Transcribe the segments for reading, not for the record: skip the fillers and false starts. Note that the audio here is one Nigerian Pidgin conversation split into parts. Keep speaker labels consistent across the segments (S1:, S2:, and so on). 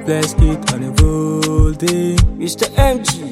S1: Let's get on the voltage.
S2: Mr. MG.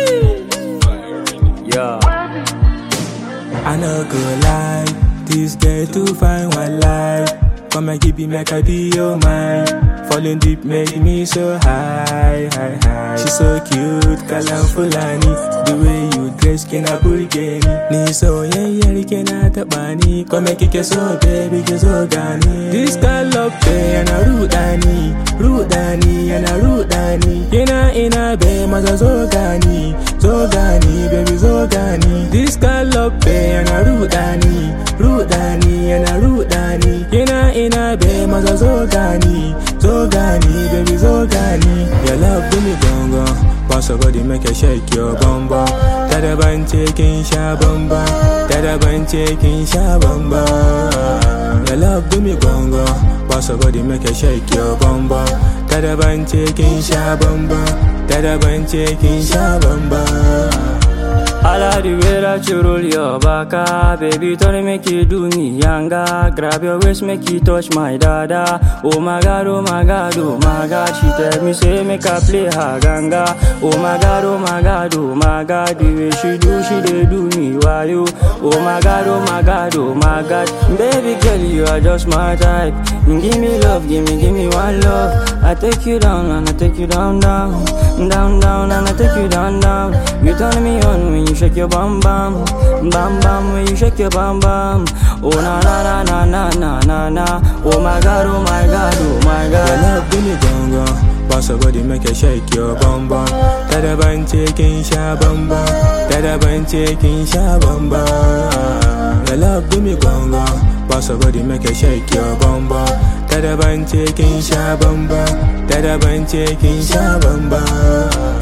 S2: Yeah.
S1: I no go lie, this girl too fine one life. Come and keep it, make I be your mind. Falling deep, making me so high, high, high. She's so cute, Kalam Fulani. The way you dress, can I pull again? Ni so yeah, can I tabani? Come and kick it so baby, get so gani. This girl love pay and a rudani, and a rudani. Ina be, maza so gani, baby so gani. This girl love pay and a rudani, and a rudani. Ina be, maza so gani, baby so gani. Your love do me gongo, pass your body make you shake your bum bum. Tada ban taking shabamba, tada ban taking shabamba. Your love do me gongo, pass your body make you shake your bum bum. Tada ban taking shabamba, tada ban taking shabamba.
S2: I like the way that you roll your back, baby, don't make you do me younger. Grab your waist, make you touch my dada. Oh my god, oh my god, oh my god. She tell me say make I play her ganga. Oh my god, oh my god, oh my god. The way she dey do me why you? Oh my god, oh my god, oh my god. Baby girl, you are just my type. Give me love, give me one love. I take you down and I take you down, down, and I take you down. You turn me on when you shake your bam bam, when you shake your bam bam. Oh na na na na na na na na. Oh my god, oh my god, oh my god.
S1: Your love do me gongo, pass your body make you shake your bum bum. Tada ban taking shabamba, tada ban taking shabamba. Your love do me gongo, pass your body make you shake your bum bum. Tada ban taking shabamba, tada ban taking shabamba.